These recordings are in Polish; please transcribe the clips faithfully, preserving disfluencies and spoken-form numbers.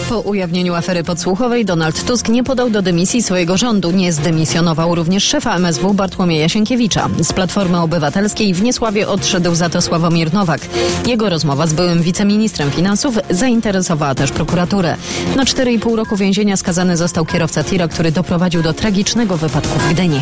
Po ujawnieniu afery podsłuchowej Donald Tusk nie podał do dymisji swojego rządu. Nie zdymisjonował również szefa M S W Bartłomieja Sienkiewicza. Z Platformy Obywatelskiej w Niesławie odszedł za to Sławomir Nowak. Jego rozmowa z byłym wiceministrem finansów zainteresowała też prokuraturę. Na cztery i pół roku więzienia skazany został kierowca tira, który doprowadził do tragicznego wypadku w Gdyni.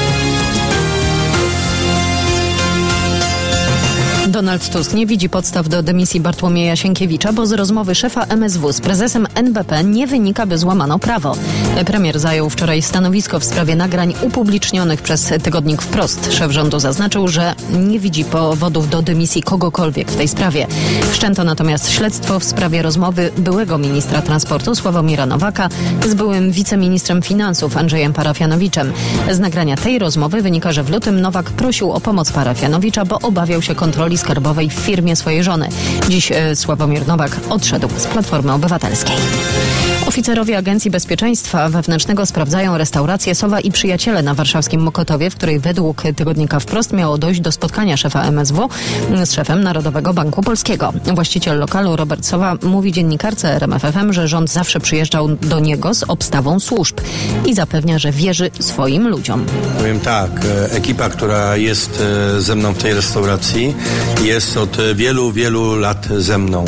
Donald Tusk nie widzi podstaw do dymisji Bartłomieja Sienkiewicza, bo z rozmowy szefa M S W z prezesem N B P nie wynika, by złamano prawo. Premier zajął wczoraj stanowisko w sprawie nagrań upublicznionych przez tygodnik Wprost. Szef rządu zaznaczył, że nie widzi powodów do dymisji kogokolwiek w tej sprawie. Wszczęto natomiast śledztwo w sprawie rozmowy byłego ministra transportu Sławomira Nowaka z byłym wiceministrem finansów Andrzejem Parafianowiczem. Z nagrania tej rozmowy wynika, że w lutym Nowak prosił o pomoc Parafianowicza, bo obawiał się kontroli skarbowej w firmie swojej żony. Dziś e, Sławomir Nowak odszedł z Platformy Obywatelskiej. Oficerowie Agencji Bezpieczeństwa Wewnętrznego sprawdzają restaurację Sowa i Przyjaciele na warszawskim Mokotowie, w której według tygodnika Wprost miało dojść do spotkania szefa M S W z szefem Narodowego Banku Polskiego. Właściciel lokalu Robert Sowa mówi dziennikarce R M F F M, że rząd zawsze przyjeżdżał do niego z obstawą służb i zapewnia, że wierzy swoim ludziom. Powiem tak, ekipa, która jest ze mną w tej restauracji, jest od wielu, wielu lat ze mną.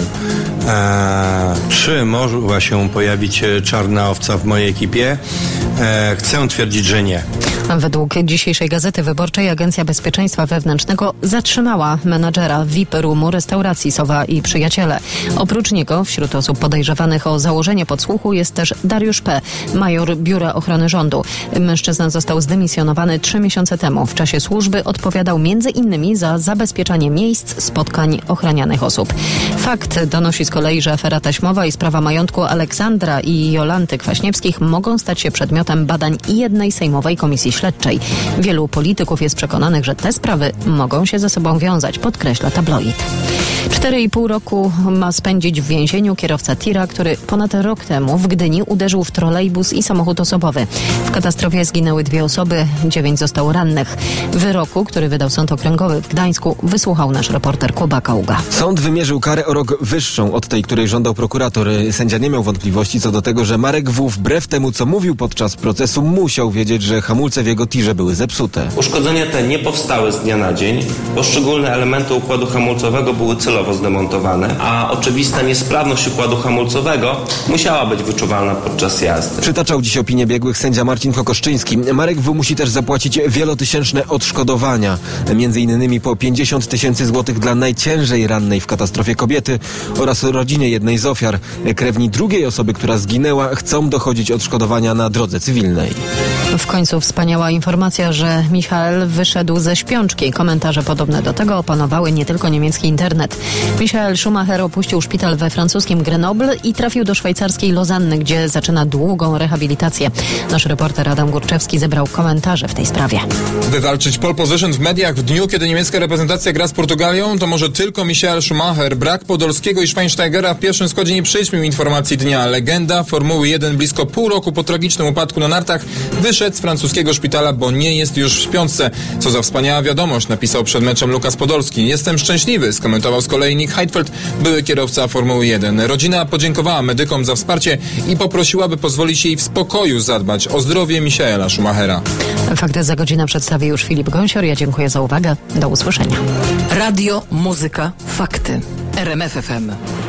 Eee, czy mogła się pojawić czarna owca w mojej ekipie? Eee, chcę twierdzić, że nie. Według dzisiejszej Gazety Wyborczej Agencja Bezpieczeństwa Wewnętrznego zatrzymała menadżera V I P Roomu restauracji Sowa i Przyjaciele. Oprócz niego wśród osób podejrzewanych o założenie podsłuchu jest też Dariusz P., major Biura Ochrony Rządu. Mężczyzna został zdymisjonowany trzy miesiące temu. W czasie służby odpowiadał między innymi za zabezpieczanie miejsc spotkań ochranianych osób. Fakt donosi z kolei, że afera taśmowa i sprawa majątku Aleksandra i Jolanty Kwaśniewskich mogą stać się przedmiotem badań jednej sejmowej komisji śledczej. Wielu polityków jest przekonanych, że te sprawy mogą się ze sobą wiązać, podkreśla tabloid. Cztery i pół roku ma spędzić w więzieniu kierowca tira, który ponad rok temu w Gdyni uderzył w trolejbus i samochód osobowy. W katastrofie zginęły dwie osoby, dziewięć zostało rannych. Wyroku, który wydał Sąd Okręgowy w Gdańsku, wysłuchał nasz reporter Kuba Kaługa. Sąd wymierzył karę o rok wyższą od tej, której żądał prokurator. Sędzia nie miał wątpliwości co do tego, że Marek W. wbrew temu, co mówił podczas procesu, musiał wiedzieć, że hamulce w jego tirze były zepsute. Uszkodzenia te nie powstały z dnia na dzień. Poszczególne elementy układu hamulcowego były celowo zdemontowane, a oczywista niesprawność układu hamulcowego musiała być wyczuwalna podczas jazdy. Przytaczał dziś opinię biegłych sędzia Marcin Kokoszczyński. Marek W. musi też zapłacić wielotysięczne odszkodowania. Między innymi po pięćdziesiąt tysięcy złotych dla najciężej rannej w katastrofie kobiety oraz rodzinie jednej z ofiar. Krewni drugiej osoby, która zginęła, chcą dochodzić odszkodowania na drodze cywilnej. W końcu wspaniała informacja, że Michael wyszedł ze śpiączki. Komentarze podobne do tego opanowały nie tylko niemiecki internet. Michael Schumacher opuścił szpital we francuskim Grenoble i trafił do szwajcarskiej Lozanny, gdzie zaczyna długą rehabilitację. Nasz reporter Adam Górczewski zebrał komentarze w tej sprawie. Wywalczyć pole position w mediach w dniu, kiedy niemiecka reprezentacja gra z Portugalią, to może tylko Michael Schumacher. Brak Podolskiego i Schweinsteigera w pierwszym składzie nie przyćmił informacji dnia. Legenda Formuły jeden blisko pół roku po tragicznym upadku na nartach wyszedł z francuskiego szpitala, bo nie jest już w śpiączce. Co za wspaniała wiadomość, napisał przed meczem Lukas Podolski. Jestem szczęśliwy, skomentował z kolei Nick Heidfeld, były kierowca Formuły jeden. Rodzina podziękowała medykom za wsparcie i poprosiła, by pozwolić jej w spokoju zadbać o zdrowie Michaela Schumachera. Fakty za godzinę przedstawi już Filip Gąsior. Ja dziękuję za uwagę. Do usłyszenia. Radio, muzyka, fakty. R M F F M.